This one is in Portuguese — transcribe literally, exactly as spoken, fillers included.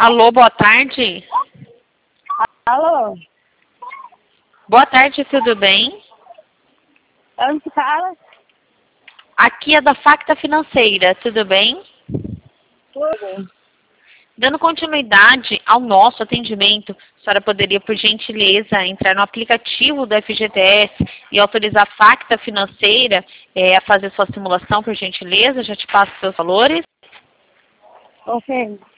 Alô, boa tarde. Alô? Boa tarde, tudo bem? Onde que fala? Aqui é da Facta Financeira, tudo bem? Tudo. Dando continuidade ao nosso atendimento, a senhora poderia, por gentileza, entrar no aplicativo do F G T S e autorizar a Facta Financeira é, a fazer sua simulação, por gentileza? Já te passo seus valores. Ok.